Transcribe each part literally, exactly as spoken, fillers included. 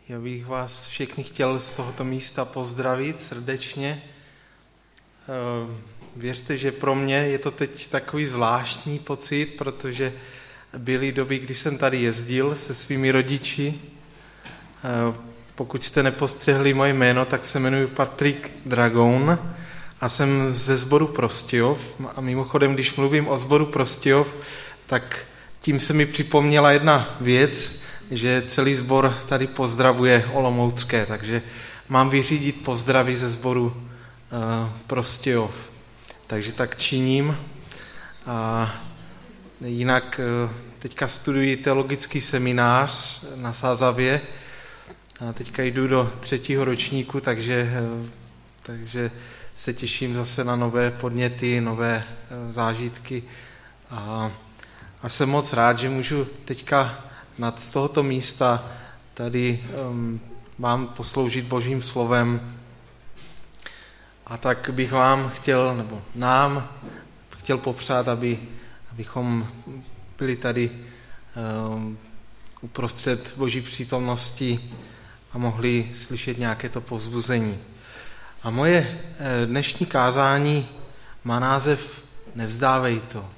Já bych vás všechny chtěl z tohoto místa pozdravit srdečně. Věřte, že pro mě je to teď takový zvláštní pocit, protože byly doby, kdy jsem tady jezdil se svými rodiči. Pokud jste nepostřehli moje jméno, tak se jmenuji Patrik Dragoun a jsem ze sboru Prostějov. A mimochodem, když mluvím o sboru Prostějov, tak tím se mi připomněla jedna věc, že celý sbor tady pozdravuje olomoucké, takže mám vyřídit pozdravy ze sboru uh, Prostějov. Takže tak činím. A jinak uh, teďka studuji teologický seminář na Sázavě a teďka jdu do třetího ročníku, takže, uh, takže se těším zase na nové podněty, nové uh, zážitky a, a jsem moc rád, že můžu teďka nad z tohoto místa tady um, vám posloužit Božím slovem. A tak bych vám chtěl, nebo nám chtěl popřát, aby, abychom byli tady um, uprostřed Boží přítomnosti a mohli slyšet nějaké to povzbuzení. A moje dnešní kázání má název Nevzdávej to.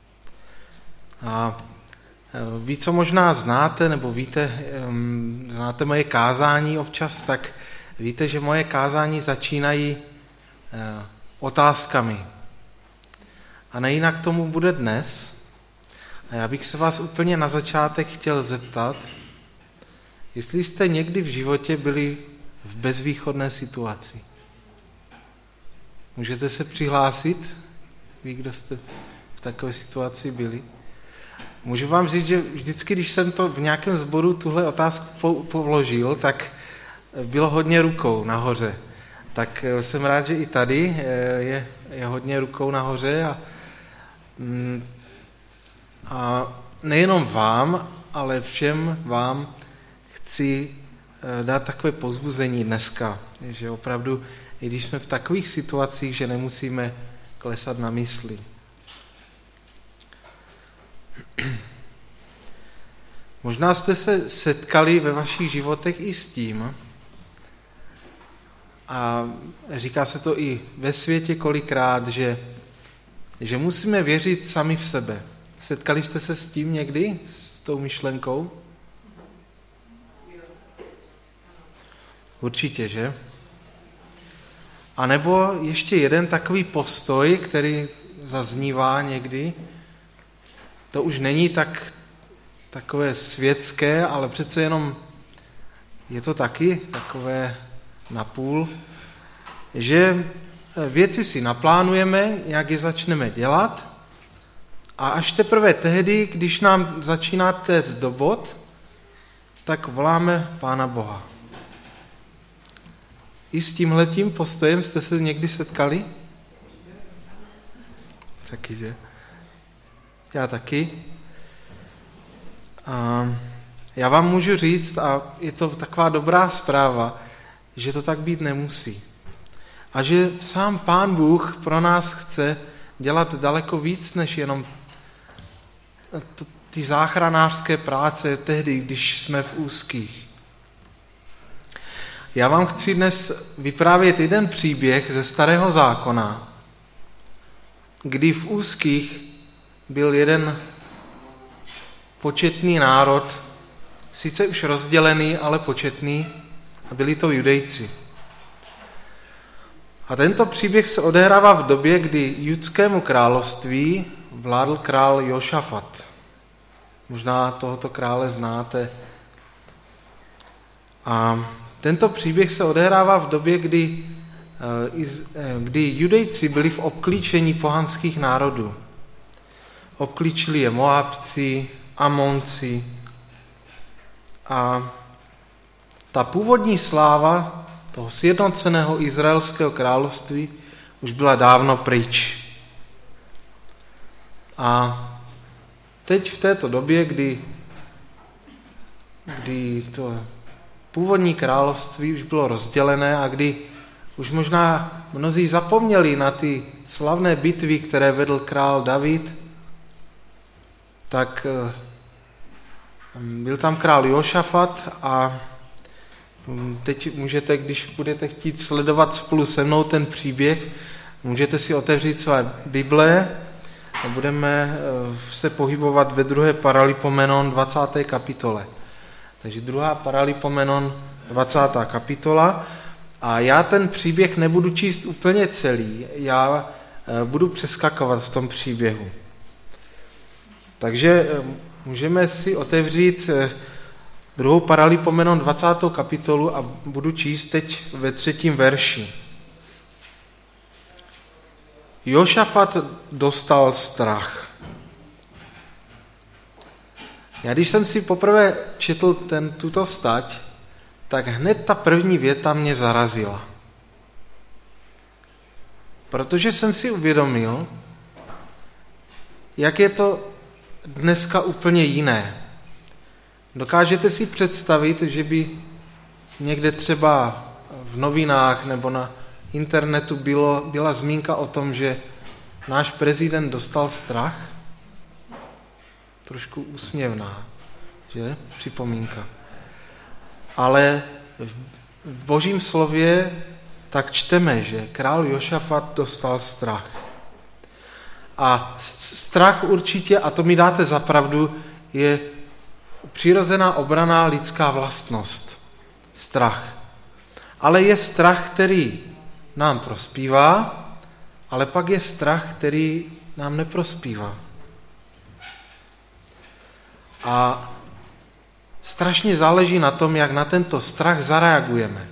A vy, co možná znáte, nebo víte, znáte moje kázání občas, tak víte, že moje kázání začínají otázkami. A nejinak tomu bude dnes. A já bych se vás úplně na začátek chtěl zeptat, jestli jste někdy v životě byli v bezvýchodné situaci. Můžete se přihlásit, vy, kdo jste v takové situaci byli? Můžu vám říct, že vždycky, když jsem to v nějakém sboru tuhle otázku položil, tak bylo hodně rukou nahoře. Tak jsem rád, že i tady je, je hodně rukou nahoře. A, a nejenom vám, ale všem vám chci dát takové povzbuzení dneska, že opravdu, i když jsme v takových situacích, že nemusíme klesat na mysli. Možná jste se setkali ve vašich životech i s tím, a říká se to i ve světě kolikrát, že, že musíme věřit sami v sebe. Setkali jste se s tím někdy, s tou myšlenkou? Určitě, že? A nebo ještě jeden takový postoj, který zaznívá někdy, to už není tak takové světské, ale přece jenom je to taky takové napůl, že věci si naplánujeme, jak je začneme dělat a až teprve tehdy, když nám začíná téct do bod, tak voláme Pána Boha. I s tímhletím postojem jste se někdy setkali? Taky, že? Já taky. A já vám můžu říct, a je to taková dobrá zpráva, že to tak být nemusí. A že sám Pán Bůh pro nás chce dělat daleko víc, než jenom ty záchranářské práce tehdy, když jsme v úzkých. Já vám chci dnes vyprávět jeden příběh ze Starého zákona, kdy v úzkých byl jeden početný národ, sice už rozdělený, ale početný, a byli to Judejci. A tento příběh se odehrává v době, kdy judskému království vládl král Jošafat. Možná tohoto krále znáte. A tento příběh se odehrává v době, kdy, kdy Judejci byli v obklíčení pohanských národů. Obklíčili je Moabci, Amonci. A ta původní sláva toho sjednoceného izraelského království už byla dávno pryč. A teď v této době, kdy, kdy to původní království už bylo rozdělené a kdy už možná mnozí zapomněli na ty slavné bitvy, které vedl král David, tak byl tam král Jošafat a Teď můžete, když budete chtít sledovat spolu se mnou ten příběh, můžete si otevřít své Bible a budeme se pohybovat ve druhé Paralipomenon dvacáté kapitole. Takže druhá Paralipomenon dvacátá kapitola. A já ten příběh nebudu číst úplně celý, já budu přeskakovat v tom příběhu. Takže můžeme si otevřít druhou Paralipomenon dvacátou kapitolu a budu číst teď ve třetím verši. Jošafat dostal strach. Já když jsem si poprvé četl ten, tuto stať, tak hned ta první věta mě zarazila. Protože jsem si uvědomil, jak je to dneska úplně jiné. Dokážete si představit, že by někde třeba v novinách nebo na internetu bylo, byla zmínka o tom, že náš prezident dostal strach? Trošku úsměvná, že? Připomínka. Ale v Božím slově tak čteme, že král Jošafat dostal strach. A strach určitě, a to mi dáte za pravdu, je přirozená obranná lidská vlastnost. Strach. Ale je strach, který nám prospívá, ale pak je strach, který nám neprospívá. A strašně záleží na tom, jak na tento strach zareagujeme.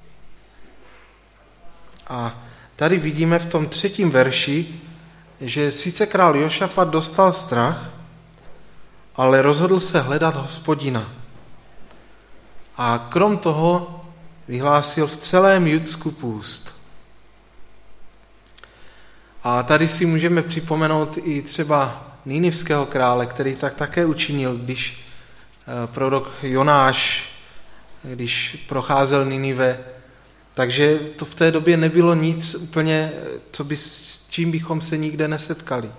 A tady vidíme v tom třetím verši, že sice král Jošafat dostal strach, ale rozhodl se hledat Hospodina. A krom toho vyhlásil v celém Judsku půst. A tady si můžeme připomenout i třeba Ninivského krále, který tak také učinil, když prorok Jonáš, když procházel Ninive. Takže to v té době nebylo nic úplně, co by, s čím bychom se nikde nesetkali.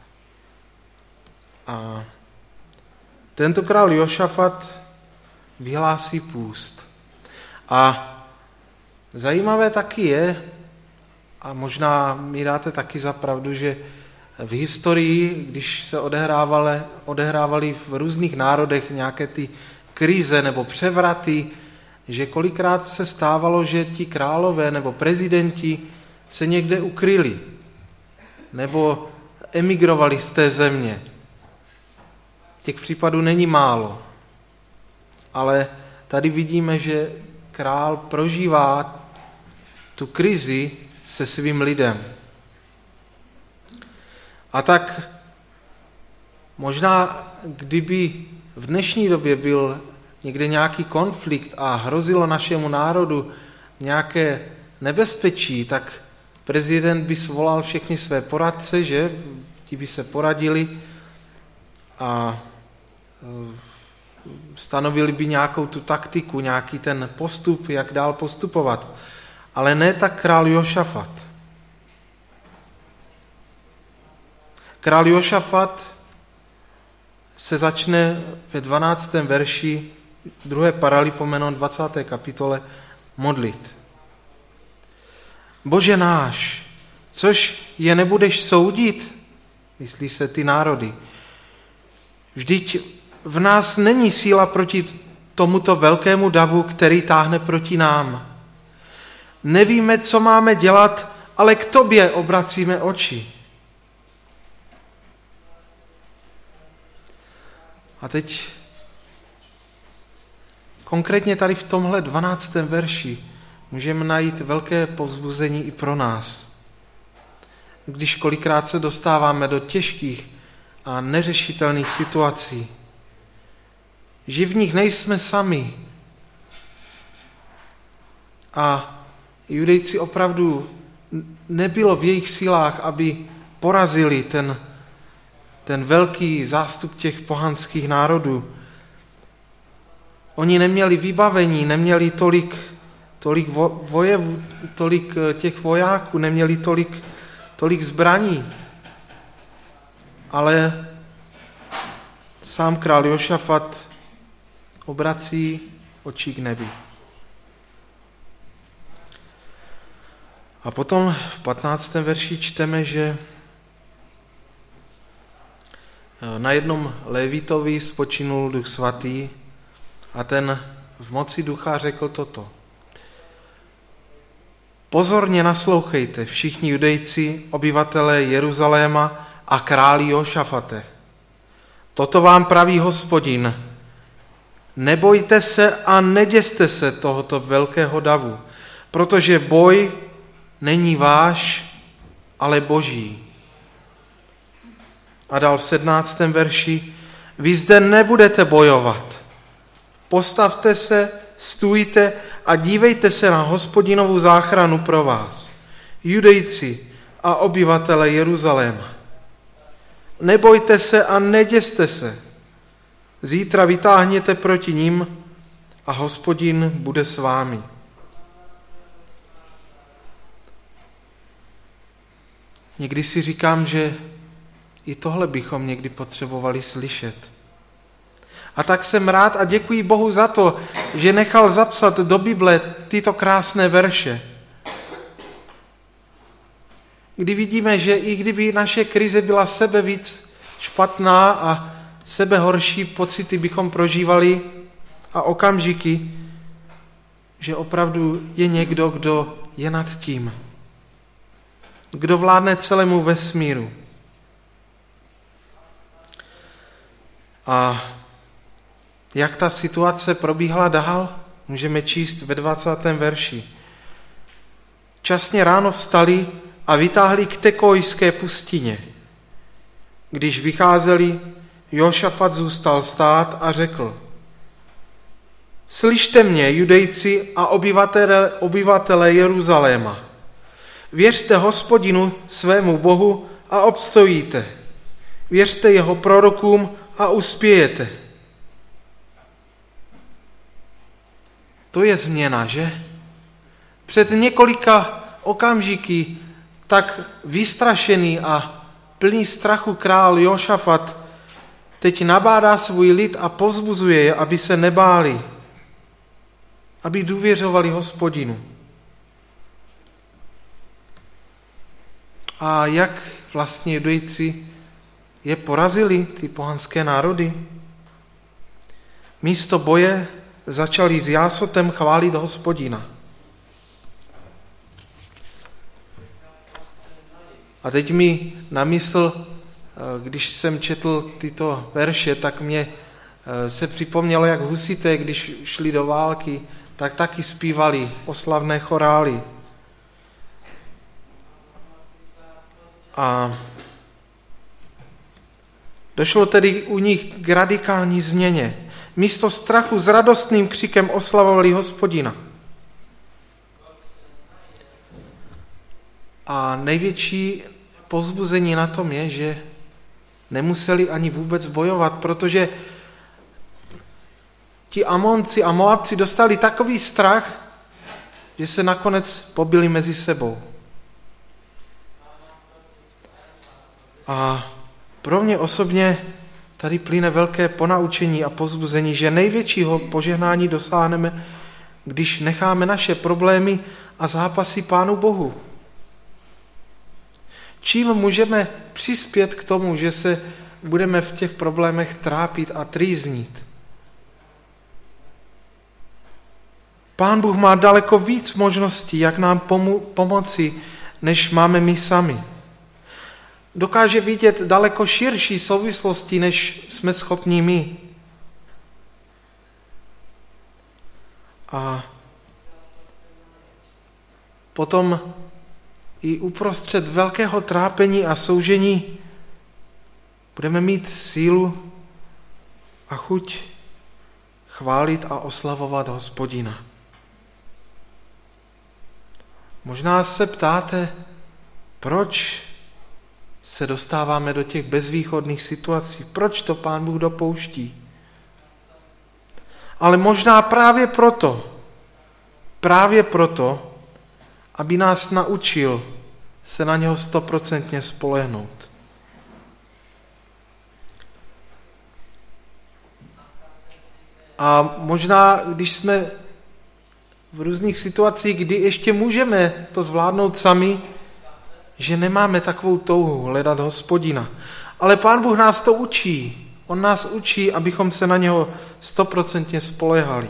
A tento král Jošafat vyhlásí půst. A zajímavé taky je, a možná mi dáte taky za pravdu, že v historii, když se odehrávaly, odehrávaly v různých národech nějaké ty krize nebo převraty, že kolikrát se stávalo, že ti králové nebo prezidenti se někde ukryli nebo emigrovali z té země. Těch případů není málo, ale tady vidíme, že král prožívá tu krizi se svým lidem. A tak možná, kdyby v dnešní době byl někde nějaký konflikt a hrozilo našemu národu nějaké nebezpečí, tak prezident by svolal všechny své poradce, že? Ti by se poradili a stanovili by nějakou tu taktiku, nějaký ten postup, jak dál postupovat. Ale ne tak král Jošafat. Král Jošafat se začne ve dvanáctém verši druhé Paralipomenon dvacáté kapitole modlit. Bože náš, což je nebudeš soudit, myslí se ty národy. Vždyť v nás není síla proti tomuto velkému davu, který táhne proti nám. Nevíme, co máme dělat, ale k tobě obracíme oči. A teď konkrétně tady v tomhle dvanáctém verši můžeme najít velké povzbuzení i pro nás. Když kolikrát se dostáváme do těžkých a neřešitelných situací, že v nich nejsme sami. A Judejci opravdu nebylo v jejich silách, aby porazili ten, ten velký zástup těch pohanských národů. Oni neměli vybavení, neměli tolik, tolik, vojevů, tolik těch vojáků, neměli tolik, tolik zbraní. Ale sám král Jošafat obrací oči k nebi. A potom v patnáctém verši čteme, že na jednom Lévítovi spočinul Duch Svatý a ten v moci ducha řekl toto. Pozorně naslouchejte všichni Judejci, obyvatelé Jeruzaléma a králi Jošafate. Toto vám praví Hospodin. Nebojte se a neděste se tohoto velkého davu, protože boj není váš, ale Boží. A dal v sedmnáctém verši, vy zde nebudete bojovat. Postavte se, stůjte a dívejte se na Hospodinovu záchranu pro vás, Judejci a obyvatele Jeruzaléma. Nebojte se a neděste se. Zítra vytáhněte proti nim a Hospodin bude s vámi. Někdy si říkám, že i tohle bychom někdy potřebovali slyšet. A tak jsem rád a děkuji Bohu za to, že nechal zapsat do Bible tyto krásné verše. Kdy vidíme, že i kdyby naše krize byla sebe víc špatná a sebe horší pocity bychom prožívali a okamžiky, že opravdu je někdo, kdo je nad tím. Kdo vládne celému vesmíru. A jak ta situace probíhala dál, můžeme číst ve dvacátém verši. Časně ráno vstali a vytáhli k Tekojské pustině. Když vycházeli, Jošafat zůstal stát a řekl, slyšte mě, Judejci a obyvatele, obyvatele Jeruzaléma. Věřte Hospodinu svému Bohu a obstojíte. Věřte jeho prorokům a uspějete. To je změna, že? Před několika okamžiky tak vystrašený a plný strachu král Jošafat teď nabádá svůj lid a povzbuzuje je, aby se nebáli, aby důvěřovali Hospodinu. A jak vlastně Judejci je porazili, ty pohanské národy? Místo boje začali s jásotem chválit Hospodina. A teď mi na mysl, když jsem četl tyto verše, tak mě se připomnělo, jak husité, když šli do války, tak taky zpívali oslavné chorály. A došlo tedy u nich k radikální změně. Místo strachu s radostným křikem oslavovali Hospodina. A největší povzbuzení na tom je, že nemuseli ani vůbec bojovat, protože ti Amonci a Moabci dostali takový strach, že se nakonec pobili mezi sebou. A pro mě osobně tady plyne velké ponaučení a povzbuzení, že největšího požehnání dosáhneme, když necháme naše problémy a zápasy Pánu Bohu. Čím můžeme přispět k tomu, že se budeme v těch problémech trápit a trýznit? Pán Bůh má daleko víc možností, jak nám pomo- pomoci, než máme my sami. Dokáže vidět daleko širší souvislosti, než jsme schopni my. A potom i uprostřed velkého trápení a soužení budeme mít sílu a chuť chválit a oslavovat Hospodina. Možná se ptáte, proč se dostáváme do těch bezvýchodných situací, proč to Pán Bůh dopouští. Ale možná právě proto, právě proto, aby nás naučil se na něho stoprocentně spolehnout. A možná, když jsme v různých situacích, kdy ještě můžeme to zvládnout sami, že nemáme takovou touhu hledat Hospodina. Ale Pán Bůh nás to učí. On nás učí, abychom se na něho stoprocentně spolehali.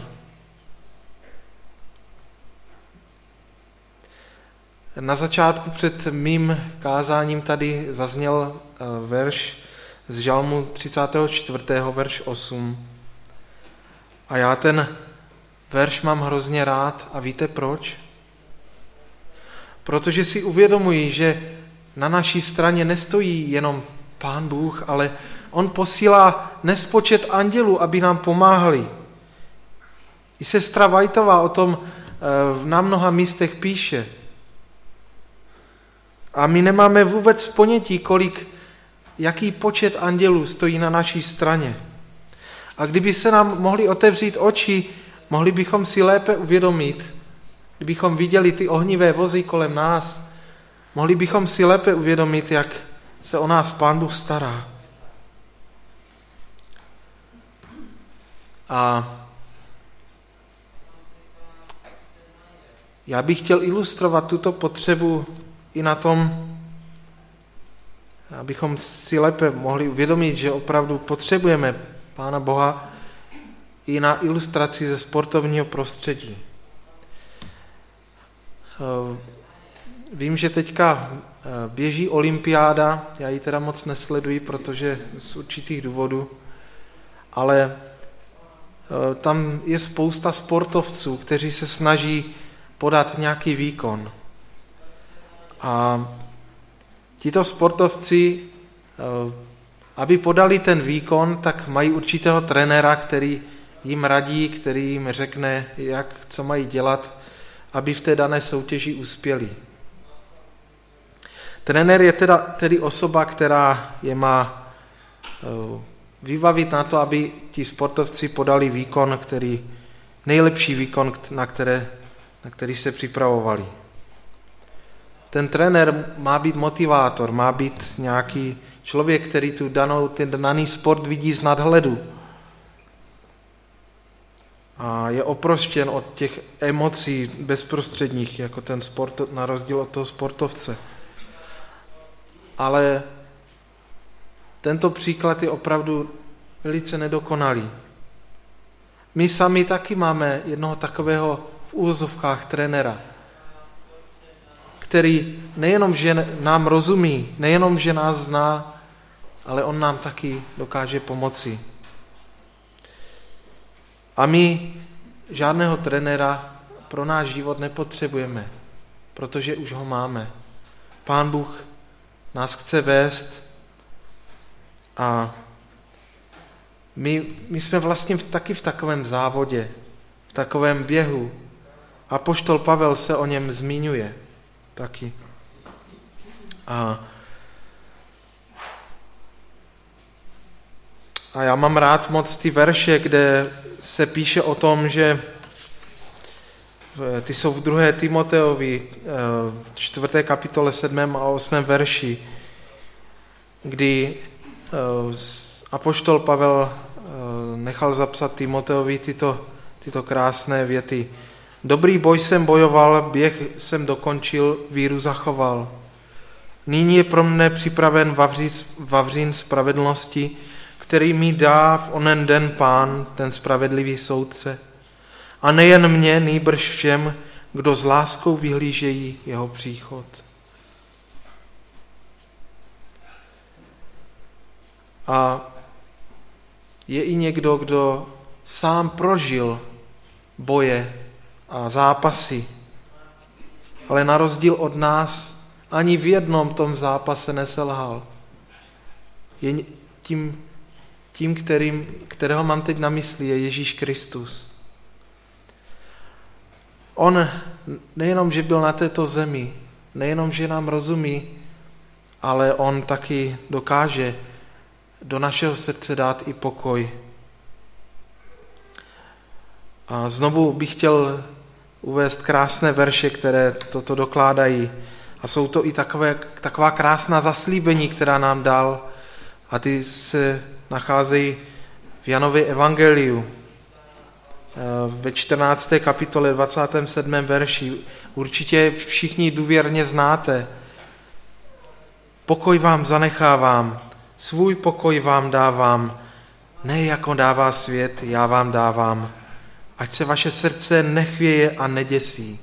Na začátku před mým kázáním tady zazněl verš z Žalmu třicátého čtvrtého verš osm. A já ten verš mám hrozně rád a víte proč? Protože si uvědomuji, že na naší straně nestojí jenom Pán Bůh, ale on posílá nespočet andělů, aby nám pomáhali. I sestra Vajtová o tom na mnoha místech píše. A my nemáme vůbec ponětí, kolik, jaký počet andělů stojí na naší straně. A kdyby se nám mohli otevřít oči, mohli bychom si lépe uvědomit, kdybychom viděli ty ohnivé vozy kolem nás, mohli bychom si lépe uvědomit, jak se o nás Pán Bůh stará. A já bych chtěl ilustrovat tuto potřebu i na tom, abychom si lépe mohli uvědomit, že opravdu potřebujeme Pána Boha, i na ilustraci ze sportovního prostředí. Vím, že teďka běží olympiáda, já ji teda moc nesleduji, protože z určitých důvodů, ale tam je spousta sportovců, kteří se snaží podat nějaký výkon. A tito sportovci, aby podali ten výkon, tak mají určitého trenéra, který jim radí, který jim řekne, jak, co mají dělat, aby v té dané soutěži uspěli. Trenér je teda, tedy osoba, která je má vybavit na to, aby ti sportovci podali výkon, který, nejlepší výkon, na, které, na který se připravovali. Ten trenér má být motivátor, má být nějaký člověk, který tu danou, ten daný sport vidí z nadhledu. A je oproštěn od těch emocí bezprostředních, jako ten sport, na rozdíl od toho sportovce. Ale tento příklad je opravdu velice nedokonalý. My sami taky máme jednoho takového v úvozovkách trenéra, který nejenom, že nám rozumí, nejenom, že nás zná, ale on nám taky dokáže pomoci. A my žádného trenéra pro náš život nepotřebujeme, protože už ho máme. Pán Bůh nás chce vést a my, my jsme vlastně taky v takovém závodě, v takovém běhu. Apoštol Pavel se o něm zmiňuje taky. A, a já mám rád moc ty verše, kde se píše o tom, že ty jsou v druhé Timoteovi, čtvrté kapitole, sedmém a osmém verši, kdy apoštol Pavel nechal zapsat Timoteovi tyto, tyto krásné věty. Dobrý boj jsem bojoval, běh jsem dokončil, víru zachoval. Nyní je pro mne připraven vavřín spravedlnosti, který mi dá v onen den Pán, ten spravedlivý soudce. A nejen mě, nýbrž všem, kdo s láskou vyhlížejí jeho příchod. A je i někdo, kdo sám prožil boje a zápasy, ale na rozdíl od nás ani v jednom tom zápase neselhal. Je tím, tím kterým, kterého mám teď na mysli, je Ježíš Kristus. On nejenom, že byl na této zemi, nejenom, že nám rozumí, ale on taky dokáže do našeho srdce dát i pokoj. A znovu bych chtěl uvést krásné verše, které toto dokládají. A jsou to i takové, taková krásná zaslíbení, která nám dal. A ty se nacházejí v Janově evangeliu. ve čtrnácté kapitole dvacátém sedmém verši. Určitě všichni důvěrně znáte. Pokoj vám zanechávám, svůj pokoj vám dávám, ne jako dává svět, já vám dávám. Ať se vaše srdce nechvěje a neděsí.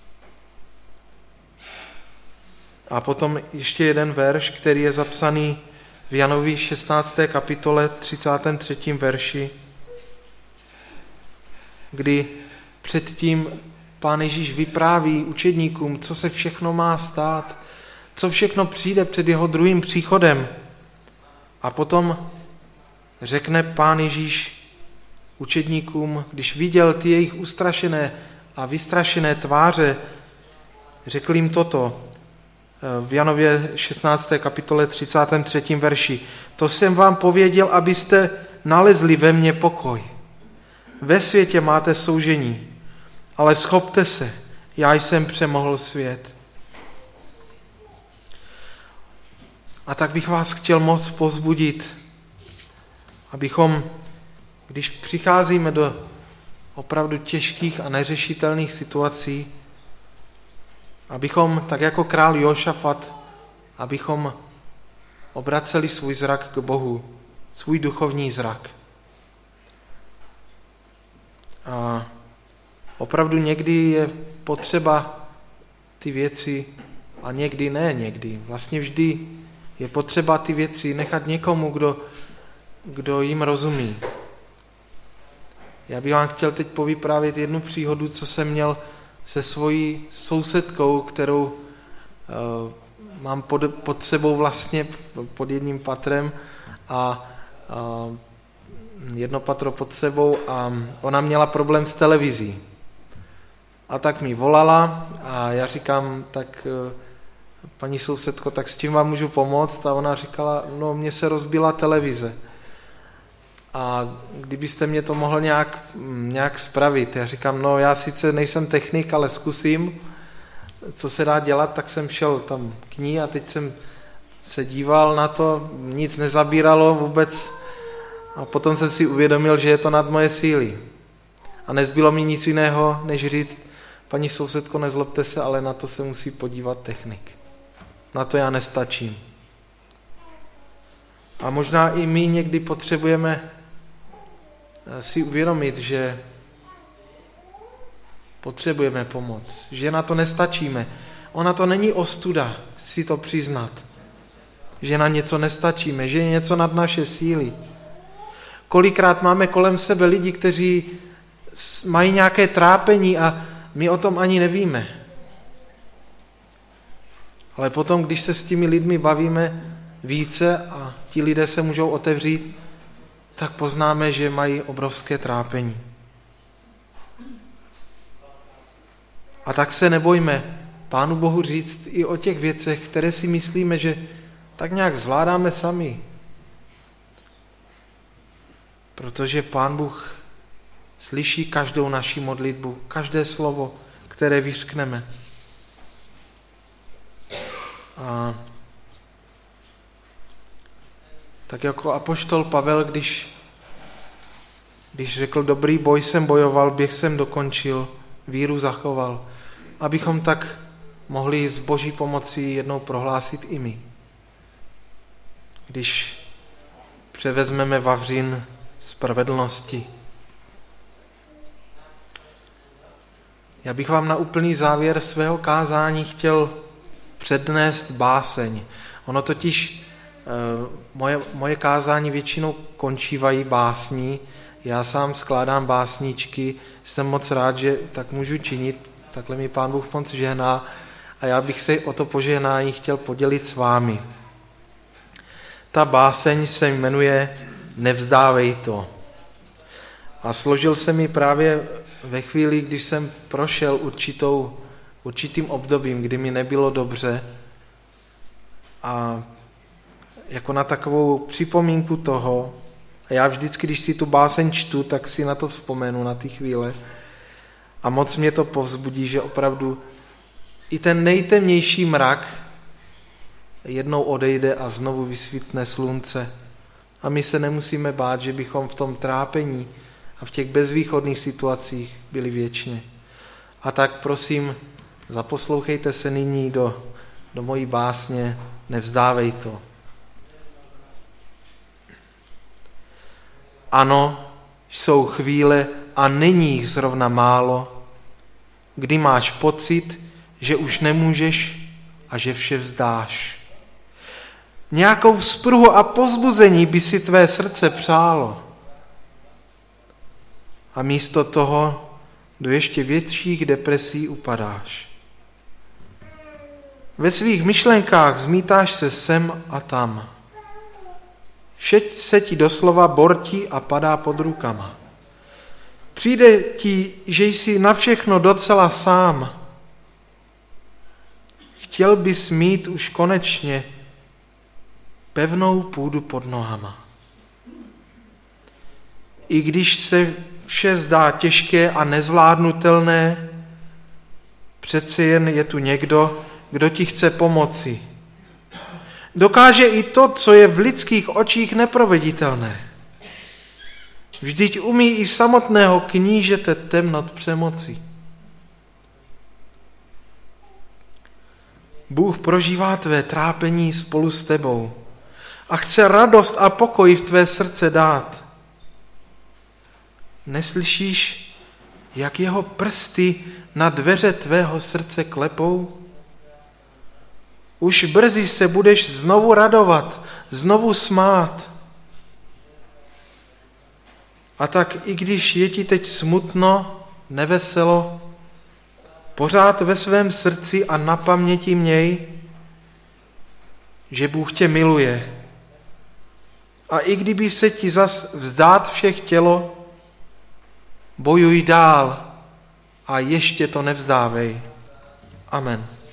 A potom ještě jeden verš, který je zapsaný v Janovi šestnácté kapitole třicátém třetím verši, kdy předtím Pán Ježíš vypráví učedníkům, co se všechno má stát, co všechno přijde před jeho druhým příchodem. A potom řekne Pán Ježíš učedníkům, když viděl ty jejich ustrašené a vystrašené tváře, řekl jim toto v Janově šestnácté kapitole třicátém třetím verši. To jsem vám pověděl, abyste nalezli ve mně pokoj. Ve světě máte soužení, ale schopte se, já jsem přemohl svět. A tak bych vás chtěl moc povzbudit, abychom, když přicházíme do opravdu těžkých a neřešitelných situací, abychom, tak jako král Jošafat, abychom obraceli svůj zrak k Bohu, svůj duchovní zrak. A opravdu někdy je potřeba ty věci, a někdy ne někdy, vlastně vždy je potřeba ty věci nechat někomu, kdo, kdo jim rozumí. Já bych vám chtěl teď povyprávět jednu příhodu, co jsem měl se svojí sousedkou, kterou uh, mám pod, pod sebou vlastně, pod jedním patrem a uh, jedno patro pod sebou a ona měla problém s televizí. A tak mi volala a já říkám, tak uh, paní sousedko, tak s tím vám můžu pomoct? A ona říkala, no mně se rozbila televize. A kdybyste mě to mohl nějak, nějak spravit. Já říkám, no já sice nejsem technik, ale zkusím, co se dá dělat, tak jsem šel tam k ní a teď jsem se díval na to, nic nezabíralo vůbec a potom jsem si uvědomil, že je to nad moje síly. A nezbylo mi nic jiného, než říct, paní sousedko, nezlobte se, ale na to se musí podívat technik. Na to já nestačím. A možná i my někdy potřebujeme si uvědomit, že potřebujeme pomoc, že na to nestačíme. Ona to není ostuda si to přiznat, že na něco nestačíme, že je něco nad naše síly. Kolikrát máme kolem sebe lidi, kteří mají nějaké trápení a my o tom ani nevíme. Ale potom, když se s těmi lidmi bavíme více a ti lidé se můžou otevřít, tak poznáme, že mají obrovské trápení. A tak se nebojme Pánu Bohu říct i o těch věcech, které si myslíme, že tak nějak zvládáme sami. Protože Pán Bůh slyší každou naši modlitbu, každé slovo, které vyřkneme. A tak jako apoštol Pavel, když, když řekl, dobrý boj jsem bojoval, běh jsem dokončil, víru zachoval, abychom tak mohli s Boží pomocí jednou prohlásit i my. Když převezmeme vavřín spravedlnosti. Já bych vám na úplný závěr svého kázání chtěl přednést báseň. Ono totiž Moje, moje kázání většinou končívají básní. Já sám skládám básničky, jsem moc rád, že tak můžu činit, takhle mi Pán Bůh moc žehná a já bych se o to požehnání chtěl podělit s vámi. Ta báseň se jmenuje Nevzdávej to. A složil se mi právě ve chvíli, když jsem prošel určitou, určitým obdobím, kdy mi nebylo dobře a jako na takovou připomínku toho, a já vždycky, když si tu báseň čtu, tak si na to vzpomenu, na ty chvíle. A moc mě to povzbudí, že opravdu i ten nejtemnější mrak jednou odejde a znovu vysvítne slunce. A my se nemusíme bát, že bychom v tom trápení a a v těch bezvýchodných situacích byli věčně. A tak prosím, zaposlouchejte se nyní do, do mojí básně, nevzdávej to. Ano, jsou chvíle a není jich zrovna málo, kdy máš pocit, že už nemůžeš a že vše vzdáš. Nějakou vzpruhu a povzbuzení by si tvé srdce přálo. A místo toho do ještě větších depresí upadáš. Ve svých myšlenkách zmítáš se sem a tam. Vše se ti doslova bortí a padá pod rukama. Přijde ti, že jsi na všechno docela sám. Chtěl bys mít už konečně pevnou půdu pod nohama. I když se vše zdá těžké a nezvládnutelné, přece jen je tu někdo, kdo ti chce pomoci. Dokáže i to, co je v lidských očích neproveditelné. Vždyť umí i samotného knížete temnot přemoci. Bůh prožívá tvé trápení spolu s tebou a chce radost a pokoj v tvé srdce dát. Neslyšíš, jak jeho prsty na dveře tvého srdce klepou? Už brzy se budeš znovu radovat, znovu smát. A tak i když je ti teď smutno, neveselo, pořád ve svém srdci a na paměti měj, že Bůh tě miluje. A i kdyby se ti zas vzdát vše chtělo, bojuj dál a ještě to nevzdávej. Amen.